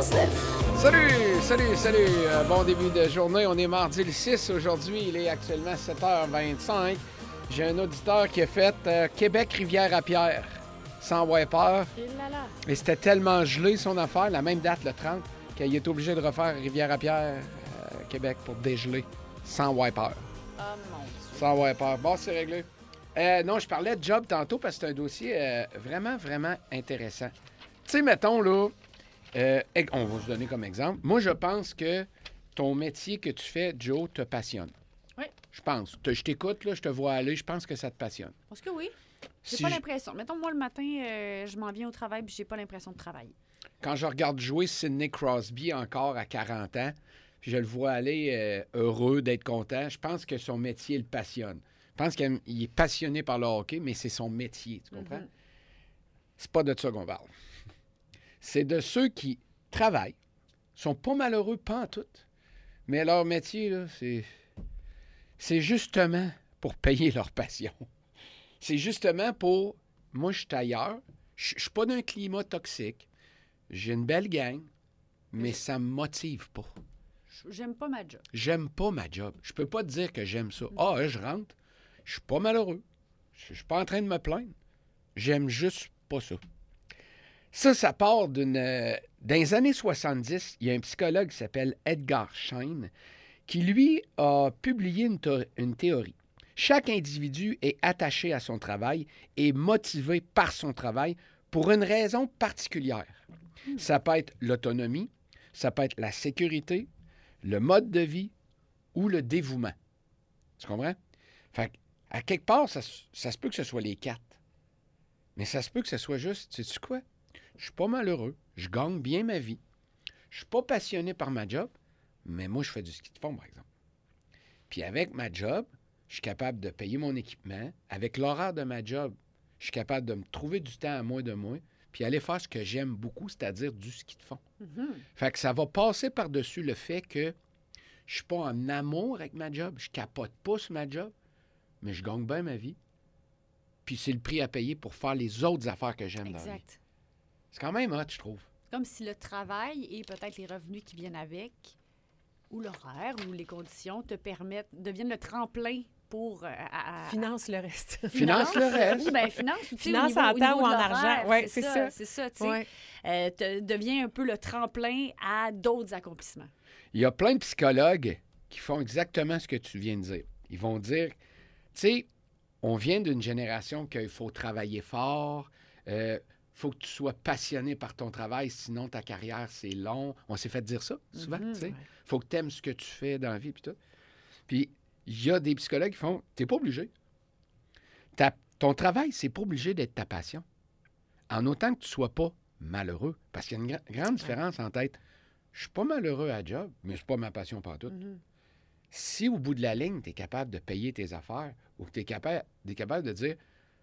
96.9. Salut! Bon début de journée. On est mardi le 6 aujourd'hui. Il est actuellement 7h25. J'ai un auditeur qui a fait Québec-Rivière-à-Pierre sans wiper. Et c'était tellement gelé son affaire, la même date, le 30, qu'il est obligé de refaire Rivière-à-Pierre, Québec, pour dégeler sans wiper. Oh mon Dieu. Sans wiper. Bon, c'est réglé. Non, je parlais de job tantôt parce que c'est un dossier vraiment, vraiment intéressant. Tu sais, mettons, là, on va se donner comme exemple. Moi, je pense que ton métier que tu fais, Joe, te passionne. Oui. Je pense. Je t'écoute, là, je te vois aller, je pense que ça te passionne. Parce que oui. J'ai Si pas je- l'impression. Mettons, moi, le matin, je m'en viens au travail puis j'ai pas l'impression de travailler. Quand je regarde jouer Sidney Crosby encore à 40 ans, puis je le vois aller heureux d'être content, je pense que son métier le passionne. Je pense qu'il est passionné par le hockey, mais c'est son métier, tu comprends? C'est pas de ça qu'on parle. C'est de ceux qui travaillent, sont pas malheureux pantoute, mais leur métier, là, c'est justement pour payer leur passion. C'est justement pour... Moi, je suis ailleurs, je suis pas d'un climat toxique, j'ai une belle gang, mais ça me motive pas. J'aime pas ma job. J'aime pas ma job. Je peux pas te dire que j'aime ça. Ah, je rentre, je suis pas malheureux. Je suis pas en train de me plaindre. J'aime juste pas ça. Ça part dans les années 70, il y a un psychologue qui s'appelle Edgar Schein qui, lui, a publié une théorie. Chaque individu est attaché à son travail et motivé par son travail pour une raison particulière. Ça peut être l'autonomie, ça peut être la sécurité, le mode de vie ou le dévouement. Tu comprends? Fait à quelque part, ça se peut que ce soit les quatre. Mais ça se peut que ce soit juste, sais-tu quoi? Je suis pas malheureux, je gagne bien ma vie, je suis pas passionné par ma job, mais moi, je fais du ski de fond, par exemple. Puis avec ma job, je suis capable de payer mon équipement. Avec l'horaire de ma job, je suis capable de me trouver du temps à moi, puis aller faire ce que j'aime beaucoup, c'est-à-dire du ski de fond. Fait que ça va passer par-dessus le fait que je suis pas en amour avec ma job, je capote pas sur ma job, mais je gagne bien ma vie. Puis c'est le prix à payer pour faire les autres affaires que j'aime dans la vie. Exact. C'est quand même hot, je trouve. Comme si le travail et peut-être les revenus qui viennent avec, ou l'horaire, ou les conditions, deviennent le tremplin pour... Finance le reste. Finance le reste. Oui, bien, finance. tu sais, Finance au niveau- en au temps niveau ou de en l'horaire, argent. Ouais, c'est ça. C'est ça, tu sais. Ouais. Devient un peu le tremplin à d'autres accomplissements. Il y a plein de psychologues qui font exactement ce que tu viens de dire. Ils vont dire, tu sais, on vient d'une génération qu'il faut travailler fort, faut que tu sois passionné par ton travail, sinon ta carrière, c'est long. On s'est fait dire ça souvent, tu sais. Faut que tu aimes ce que tu fais dans la vie, puis tout. Puis, il y a des psychologues qui font, t'es pas obligé. Ton travail, c'est pas obligé d'être ta passion. En autant que tu sois pas malheureux. Parce qu'il y a une grande différence entre être, je suis pas malheureux à job, mais c'est pas ma passion partout. Si au bout de la ligne, tu es capable de payer tes affaires ou que tu es capable de dire,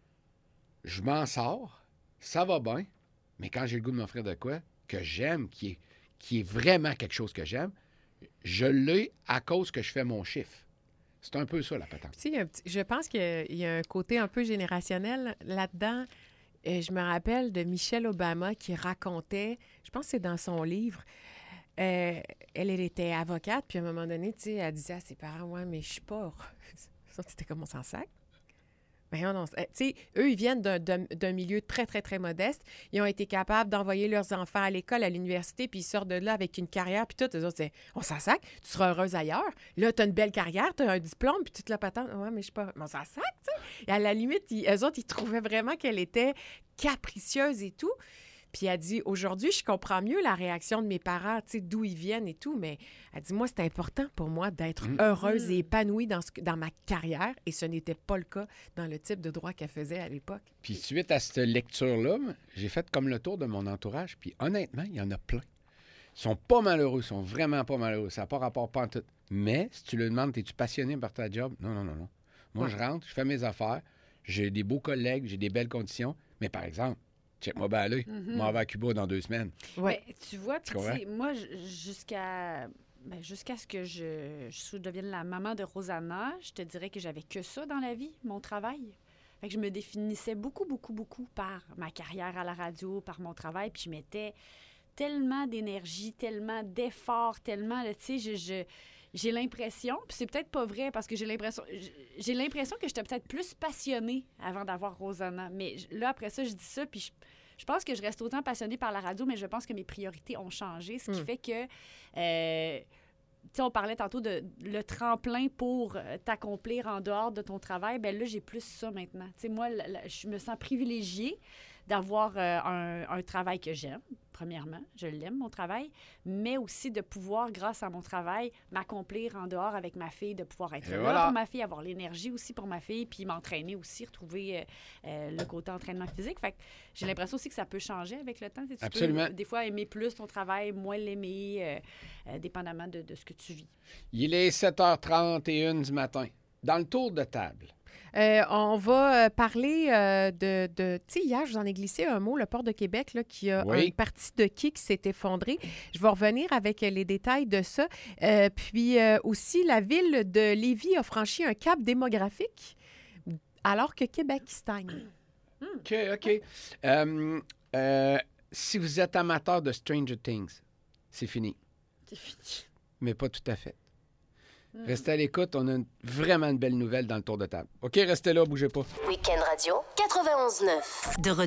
je m'en sors, ça va bien, mais quand j'ai le goût de m'offrir de quoi que j'aime, qui est vraiment quelque chose que j'aime, je l'ai à cause que je fais mon chiffre. C'est un peu ça, la patente. Tu sais, je pense qu'il y a un côté un peu générationnel là-dedans. Je me rappelle de Michelle Obama qui racontait, je pense que c'est dans son livre, elle était avocate, puis à un moment donné, tu sais, elle disait à ses parents, « Ouais, mais je suis pas heureuse. » Ça, c'était comme on s'en sac. Mais non, tu sais, eux, ils viennent d'un milieu très, très, très modeste. Ils ont été capables d'envoyer leurs enfants à l'école, à l'université, puis ils sortent de là avec une carrière, puis tout. Eux autres, c'est, on s'en sac, tu seras heureuse ailleurs. Là, tu as une belle carrière, tu as un diplôme, puis toute la patente. Ouais, mais je suis pas. Mais on s'en sac, tu sais. Et à la limite, eux autres, ils trouvaient vraiment qu'elle était capricieuse et tout. Puis elle dit, aujourd'hui, je comprends mieux la réaction de mes parents, tu sais, d'où ils viennent et tout, mais elle dit, moi, c'est important pour moi d'être heureuse et épanouie dans ma carrière, et ce n'était pas le cas dans le type de droit qu'elle faisait à l'époque. Puis suite à cette lecture-là, j'ai fait comme le tour de mon entourage, puis honnêtement, il y en a plein. Ils sont pas malheureux, ils sont vraiment pas malheureux. Ça n'a pas rapport pas en tout. Mais si tu leur demandes, es-tu passionné par ta job? Non. Moi, je rentre, je fais mes affaires, j'ai des beaux collègues, j'ai des belles conditions, mais par exemple, check-moi bien à l'œil. Je m'en vais à Cuba dans 2 semaines. Ouais. Mais, tu vois, puis Tu comprends? tu sais, moi, jusqu'à ce que je devienne la maman de Rosanna, je te dirais que j'avais que ça dans la vie, mon travail. Fait que je me définissais beaucoup par ma carrière à la radio, par mon travail, puis je mettais tellement d'énergie, tellement d'efforts, tellement, là, tu sais, j'ai l'impression, puis c'est peut-être pas vrai parce que j'ai l'impression que j'étais peut-être plus passionnée avant d'avoir Rosanna. Mais là, après ça, je dis ça, puis je pense que je reste autant passionnée par la radio, mais je pense que mes priorités ont changé, ce qui fait que... tu sais, on parlait tantôt de le tremplin pour t'accomplir en dehors de ton travail. Bien là, j'ai plus ça maintenant. Tu sais, moi, je me sens privilégiée d'avoir un travail que j'aime, premièrement. Je l'aime, mon travail. Mais aussi de pouvoir, grâce à mon travail, m'accomplir en dehors avec ma fille, de pouvoir être là pour ma fille, avoir l'énergie aussi pour ma fille, puis m'entraîner aussi, retrouver le côté entraînement physique. Fait que j'ai l'impression aussi que ça peut changer avec le temps. Tu sais, Absolument. peux, des fois, aimer plus ton travail, moins l'aimer, dépendamment de ce que tu vis. Il est 7h31 du matin. Dans le tour de table. On va parler de tu sais, hier, je vous en ai glissé un mot, le port de Québec, là, qui a une partie de quai qui s'est effondrée. Je vais revenir avec les détails de ça. Puis aussi, la ville de Lévis a franchi un cap démographique alors que Québec stagne. OK. Si vous êtes amateur de Stranger Things, c'est fini. C'est fini. Mais pas tout à fait. Restez à l'écoute, on a vraiment une belle nouvelle dans le tour de table. OK, restez là, bougez pas. Week-end Radio 91.9. De retour.